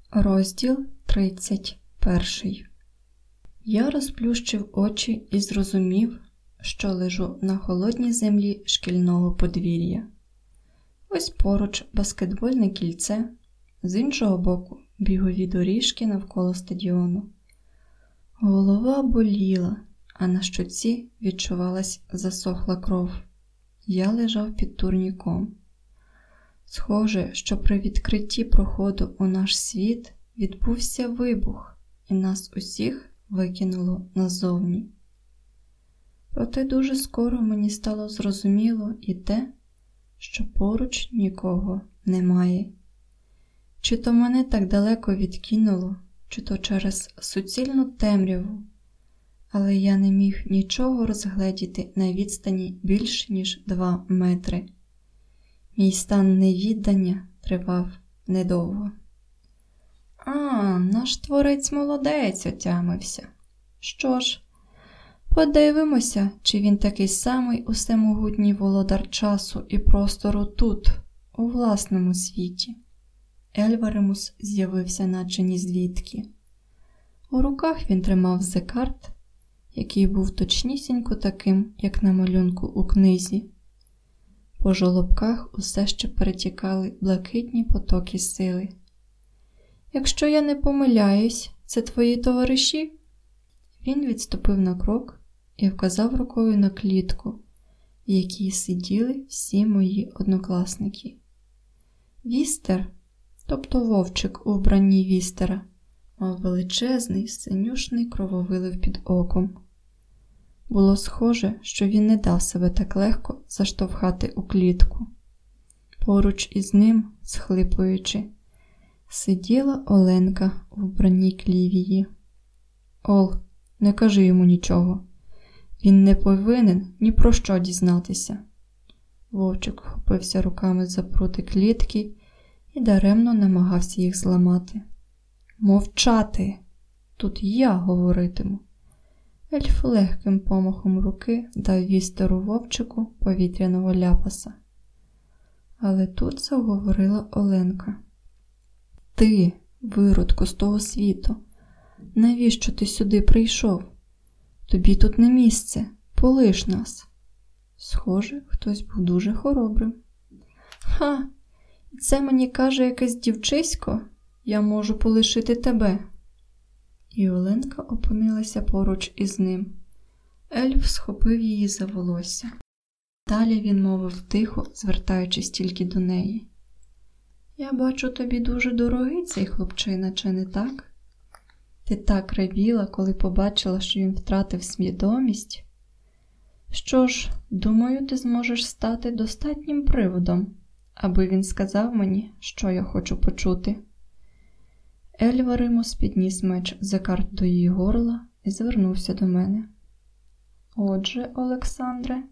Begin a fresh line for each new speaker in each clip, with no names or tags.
Розділ 31. Я розплющив очі і зрозумів, що лежу на холодній землі шкільного подвір'я. Ось поруч баскетбольне кільце, з іншого боку бігові доріжки навколо стадіону. Голова боліла, а на щоці відчувалась засохла кров. Я лежав під турніком. Схоже, що при відкритті проходу у наш світ відбувся вибух, і нас усіх викинуло назовні. Проте дуже скоро мені стало зрозуміло і те, що поруч нікого немає. Чи то мене так далеко відкинуло, чи то через суцільну темряву, але я не міг нічого розгледіти на відстані більш ніж 2 метри. Мій стан невіддання тривав недовго. Наш творець молодець отямився. Що ж, подивимося, чи він такий самий усемогутній володар часу і простору тут, у власному світі. Ельваремус з'явився наче нізвідки. У руках він тримав зекарт, який був точнісінько таким, як на малюнку у книзі. По жолобках усе ще перетікали блакитні потоки сили. «Якщо я не помиляюсь, це твої товариші?» Він відступив на крок і вказав рукою на клітку, в якій сиділи всі мої однокласники. Вістер, тобто вовчик у вбранні вістера, мав величезний синюшний крововилив під оком. Було схоже, що він не дав себе так легко заштовхати у клітку. Поруч із ним, схлипуючи, сиділа Оленка в вбранні Клівії. «Ол, не кажи йому нічого. Він не повинен ні про що дізнатися». Вовчик вхопився руками за прути клітки і даремно намагався їх зламати. «Мовчати! Тут я говоритиму». Ельф легким помахом руки дав вістеру вовчику повітряного ляпаса. Але тут заговорила Оленка. «Ти, виродку з того світу, навіщо ти сюди прийшов? Тобі тут не місце, полиш нас». Схоже, хтось був дуже хоробрим. «Ха! Це мені каже якесь дівчисько? Я можу полишити тебе». І Оленка опинилася поруч із ним. Ельф схопив її за волосся. Далі він мовив тихо, звертаючись тільки до неї. «Я бачу, тобі дуже дорогий цей хлопчина, чи не так? Ти так ревіла, коли побачила, що він втратив свідомість. Що ж, думаю, ти зможеш стати достатнім приводом, аби він сказав мені, що я хочу почути». Ельваремус підніс меч зекарт до її горла і звернувся до мене. «Отже, Олександре,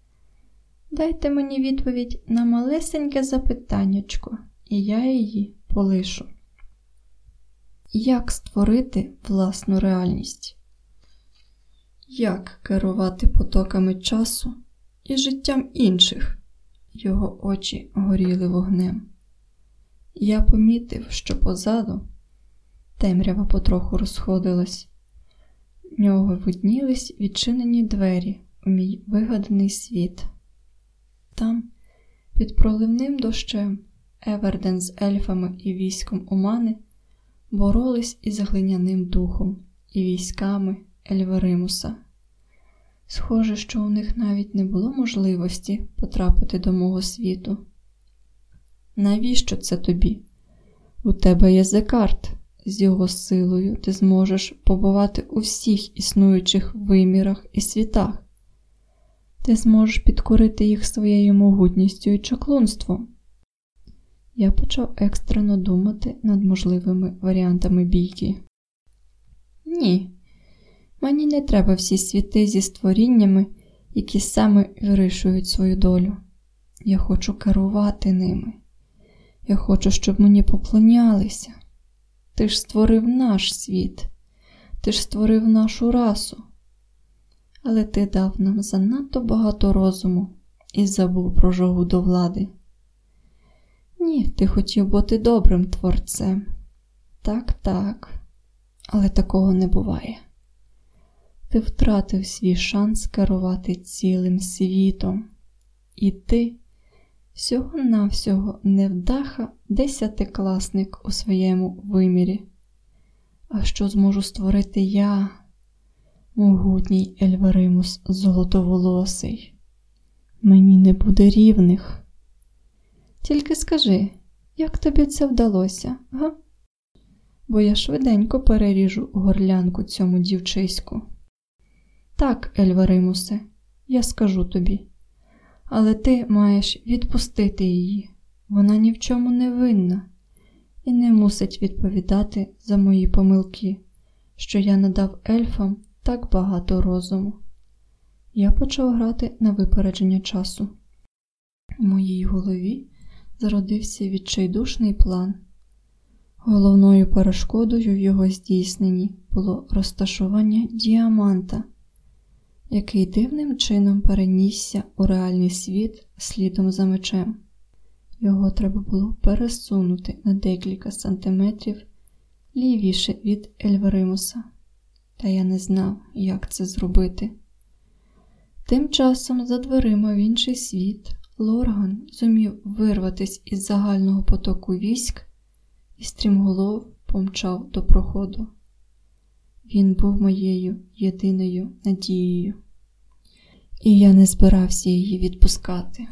дайте мені відповідь на малесеньке запитаннячко, і я її полишу. Як створити власну реальність? Як керувати потоками часу і життям інших?» Його очі горіли вогнем. Я помітив, що позаду темрява потроху розходилась. В нього виднілись відчинені двері у мій вигаданий світ. Там, під проливним дощем, Еверден з ельфами і військом Умани боролись із глиняним духом і військами Ельваремуса. Схоже, що у них навіть не було можливості потрапити до мого світу. «Навіщо це тобі? У тебе є зекарт. З його силою ти зможеш побувати у всіх існуючих вимірах і світах. Ти зможеш підкорити їх своєю могутністю і чаклунством». Я почав екстрено думати над можливими варіантами бійки. «Ні, мені не треба всі світи зі створіннями, які саме вирішують свою долю. Я хочу керувати ними. Я хочу, щоб мені поклонялися. Ти ж створив наш світ. Ти ж створив нашу расу. Але ти дав нам занадто багато розуму і забув про жагу до влади. Ні, ти хотів бути добрим творцем. Так, але такого не буває. Ти втратив свій шанс керувати цілим світом. І ти всього-навсього невдаха 10-класник у своєму вимірі. А що зможу створити я, могутній Ельверимус золотоволосий? Мені не буде рівних. Тільки скажи, як тобі це вдалося, га? Бо я швиденько переріжу горлянку цьому дівчиську. Так, Ельверимусе, я скажу тобі. Але ти маєш відпустити її. Вона ні в чому не винна і не мусить відповідати за мої помилки, що я надав ельфам так багато розуму. Я почав грати на випередження часу. У моїй голові зародився відчайдушний план. Головною перешкодою в його здійсненні було розташування діаманта, який дивним чином перенісся у реальний світ слідом за мечем. Його треба було пересунути на декілька сантиметрів лівіше від Ельверимуса, та я не знав, як це зробити. Тим часом за дверима в інший світ Лорган зумів вирватися із загального потоку військ і стрімголов помчав до проходу. Він був моєю єдиною надією, і я не збирався її відпускати.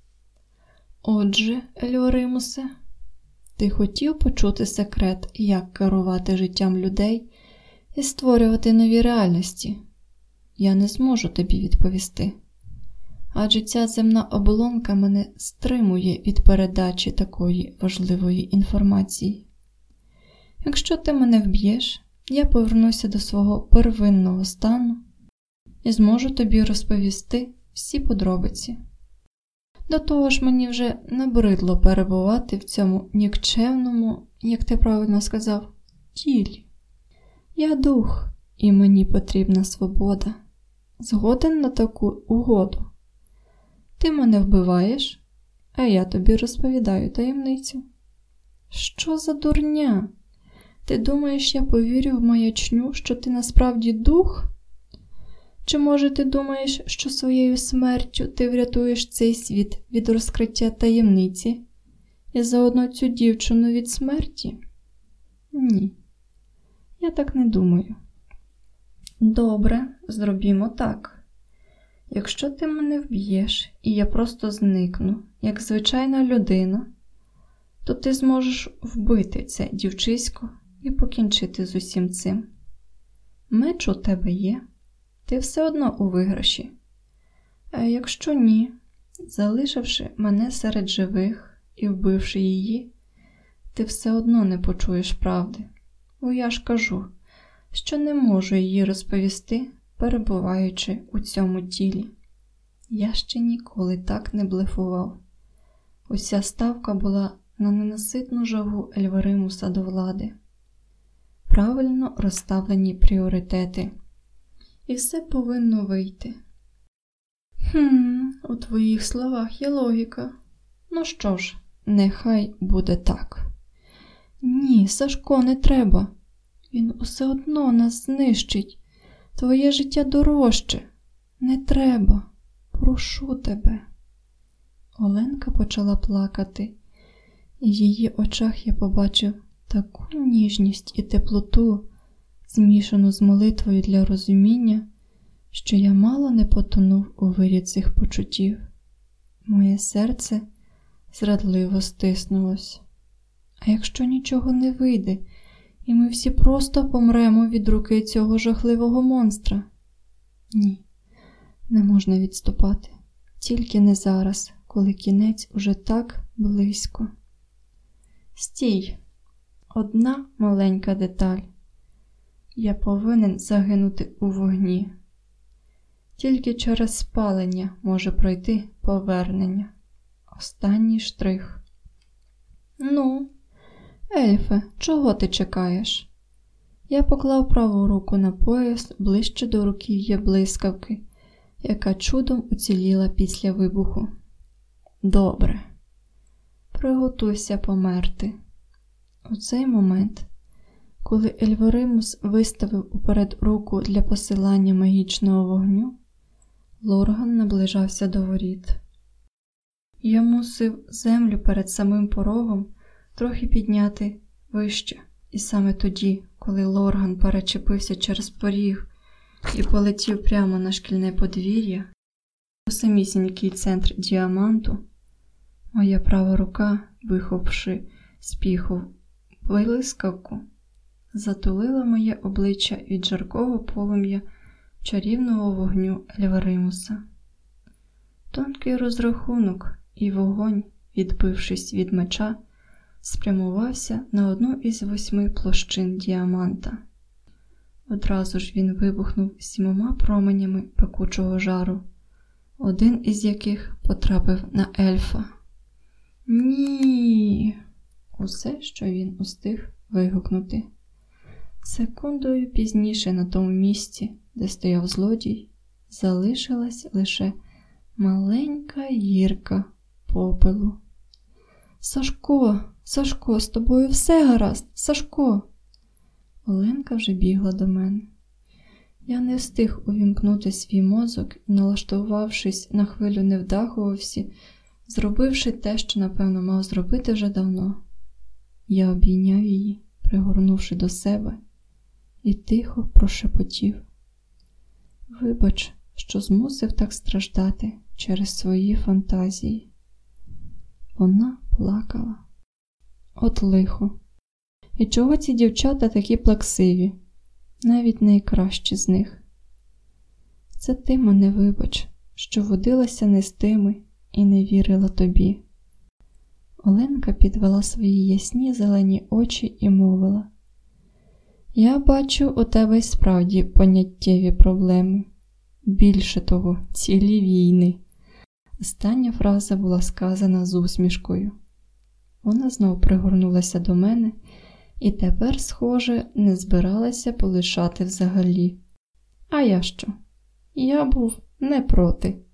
Отже, Ельверимусе, ти хотів почути секрет, як керувати життям людей і створювати нові реальності? Я не зможу тобі відповісти, адже ця земна оболонка мене стримує від передачі такої важливої інформації. Якщо ти мене вб'єш, я повернуся до свого первинного стану і зможу тобі розповісти всі подробиці. До того ж, мені вже набридло перебувати в цьому нікчемному, як ти правильно сказав, тілі. Я дух, і мені потрібна свобода. Згоден на таку угоду. Ти мене вбиваєш, а я тобі розповідаю таємницю. Що за дурня? Ти думаєш, я повірю в маячню, що ти насправді дух? Чи, може, ти думаєш, що своєю смертю ти врятуєш цей світ від розкриття таємниці і заодно цю дівчину від смерті? Ні, я так не думаю. Добре, зробімо так. Якщо ти мене вб'єш і я просто зникну, як звичайна людина, то ти зможеш вбити це дівчисько і покінчити з усім цим. Меч у тебе є, ти все одно у виграші. А якщо ні, залишивши мене серед живих і вбивши її, ти все одно не почуєш правди. Бо я ж кажу, що не можу її розповісти, перебуваючи у цьому тілі. Я ще ніколи так не блефував. Уся ставка була на ненаситну жагу Ельверимуса до влади. Правильно розставлені пріоритети. І все повинно вийти. У твоїх словах є логіка. Ну що ж, нехай буде так. Ні, Сашко, не треба. Він усе одно нас знищить. Твоє життя дорожче. Не треба. Прошу тебе. Оленка почала плакати. І в її очах я побачив таку ніжність і теплоту, змішану з молитвою для розуміння, що я мало не потонув у вирі цих почуттів. Моє серце зрадливо стиснулось. А якщо нічого не вийде, і ми всі просто помремо від руки цього жахливого монстра? Ні, не можна відступати. Тільки не зараз, коли кінець уже так близько. Стій! Одна маленька деталь. Я повинен загинути у вогні. Тільки через спалення може пройти повернення. Останній штрих. Ну, ельфе, чого ти чекаєш? Я поклав праву руку на пояс ближче до руків'я блискавки, яка чудом уціліла після вибуху. Добре. Приготуйся померти. У цей момент Коли Ельверимус виставив уперед руку для посилання магічного вогню, Лорган наближався до воріт. Я мусив землю перед самим порогом трохи підняти вище, і саме тоді, коли Лорган перечепився через поріг і полетів прямо на шкільне подвір'я, у самісінький центр діаманту, моя права рука, вихопивши з піхов блискавку, затулила моє обличчя від жаркого полум'я чарівного вогню Ельверимуса. Тонкий розрахунок і вогонь, відбившись від меча, спрямувався на одну із 8 площин діаманта. Одразу ж він вибухнув 7 променями пекучого жару, один із яких потрапив на ельфа. «Ні!» – усе, що він устиг вигукнути. Секундою пізніше на тому місці, де стояв злодій, залишилась лише маленька гірка попелу. «Сашко! Сашко, з тобою все гаразд! Сашко!» Оленка вже бігла до мене. Я не встиг увімкнути свій мозок і, налаштувавшись на хвилю невдахувався, зробивши те, що, напевно, мав зробити вже давно. Я обійняв її, пригорнувши до себе, і тихо прошепотів: «Вибач, що змусив так страждати через свої фантазії». Вона плакала. От лихо. І чого ці дівчата такі плаксиві? Навіть найкращі з них. Це ти мене вибач, що водилася не з тими і не вірила тобі. Оленка підвела свої ясні зелені очі і мовила: «Я бачу, у тебе й справді поняттєві проблеми. Більше того, цілі війни». Остання фраза була сказана з усмішкою. Вона знов пригорнулася до мене і тепер, схоже, не збиралася полишати взагалі. А я що? Я був не проти.